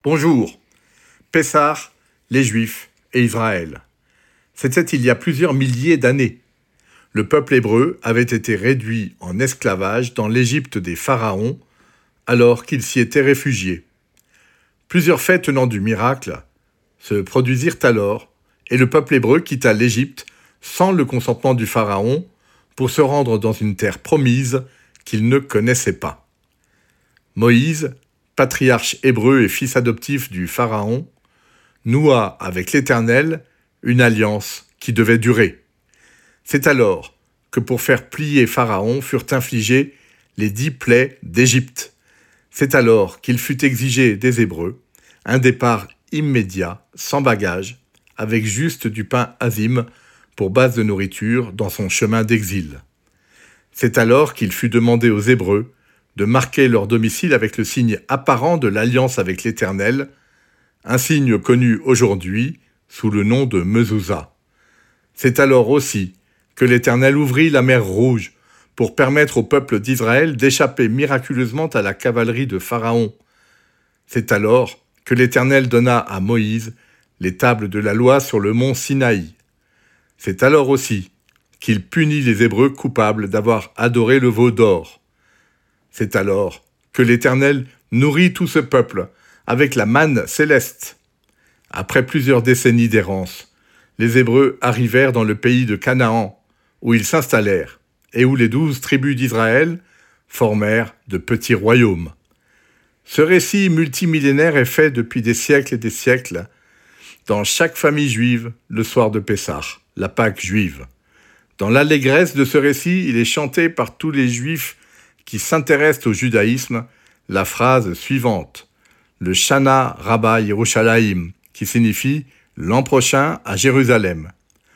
Bonjour. Pessah, les Juifs et Israël. C'était il y a plusieurs milliers d'années. Le peuple hébreu avait été réduit en esclavage dans l'Égypte des pharaons, alors qu'il s'y était réfugié. Plusieurs faits tenant du miracle se produisirent alors, et le peuple hébreu quitta l'Égypte sans le consentement du pharaon pour se rendre dans une terre promise qu'il ne connaissait pas. Moïse, patriarche hébreu et fils adoptif du pharaon, noua avec l'Éternel une alliance qui devait durer. C'est alors que pour faire plier Pharaon furent infligées les 10 plaies d'Égypte. C'est alors qu'il fut exigé des Hébreux un départ immédiat, sans bagages, avec juste du pain azim pour base de nourriture dans son chemin d'exil. C'est alors qu'il fut demandé aux Hébreux de marquer leur domicile avec le signe apparent de l'alliance avec l'Éternel, un signe connu aujourd'hui sous le nom de Mezouza. C'est alors aussi que l'Éternel ouvrit la mer Rouge pour permettre au peuple d'Israël d'échapper miraculeusement à la cavalerie de Pharaon. C'est alors que l'Éternel donna à Moïse les tables de la loi sur le mont Sinaï. C'est alors aussi qu'il punit les Hébreux coupables d'avoir adoré le veau d'or. C'est alors que l'Éternel nourrit tout ce peuple avec la manne céleste. Après plusieurs décennies d'errance, les Hébreux arrivèrent dans le pays de Canaan, où ils s'installèrent, et où les 12 tribus d'Israël formèrent de petits royaumes. Ce récit multimillénaire est fait depuis des siècles et des siècles, dans chaque famille juive, le soir de Pessah, la Pâque juive. Dans l'allégresse de ce récit, il est chanté par tous les Juifs qui s'intéressent au judaïsme la phrase suivante, le Shana Rabba Yerushalayim, qui signifie « l'an prochain à Jérusalem ».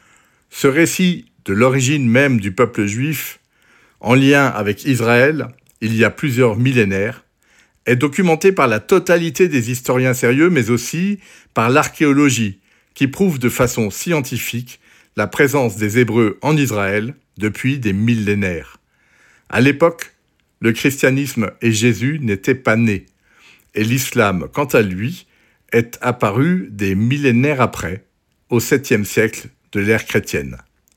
Ce récit de l'origine même du peuple juif, en lien avec Israël, il y a plusieurs millénaires, est documenté par la totalité des historiens sérieux, mais aussi par l'archéologie, qui prouve de façon scientifique la présence des Hébreux en Israël depuis des millénaires. À l'époque, le christianisme et Jésus n'étaient pas nés, et l'islam, quant à lui, est apparu des millénaires après, au 7e siècle de l'ère chrétienne.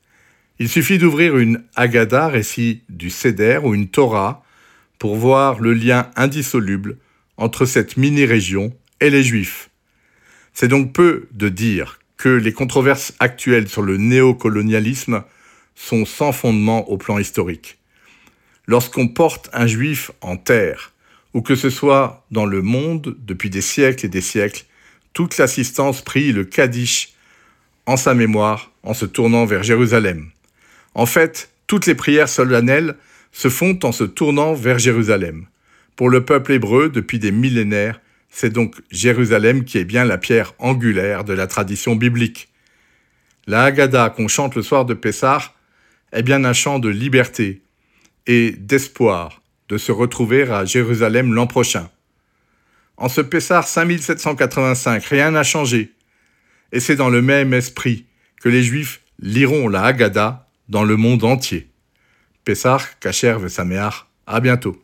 Il suffit d'ouvrir une Haggadah, récit du Seder ou une Torah, pour voir le lien indissoluble entre cette mini-région et les Juifs. C'est donc peu de dire que les controverses actuelles sur le néocolonialisme sont sans fondement au plan historique. Lorsqu'on porte un Juif en terre, ou que ce soit dans le monde depuis des siècles et des siècles, toute l'assistance prie le Kaddish en sa mémoire en se tournant vers Jérusalem. En fait, toutes les prières solennelles se font en se tournant vers Jérusalem. Pour le peuple hébreu, depuis des millénaires, c'est donc Jérusalem qui est bien la pierre angulaire de la tradition biblique. La Haggadah qu'on chante le soir de Pessah est bien un chant de liberté et d'espoir de se retrouver à Jérusalem l'an prochain. En ce Pessah 5785, rien n'a changé, et c'est dans le même esprit que les Juifs liront la Haggadah dans le monde entier. Pessah, Kasher Vesameach, à bientôt.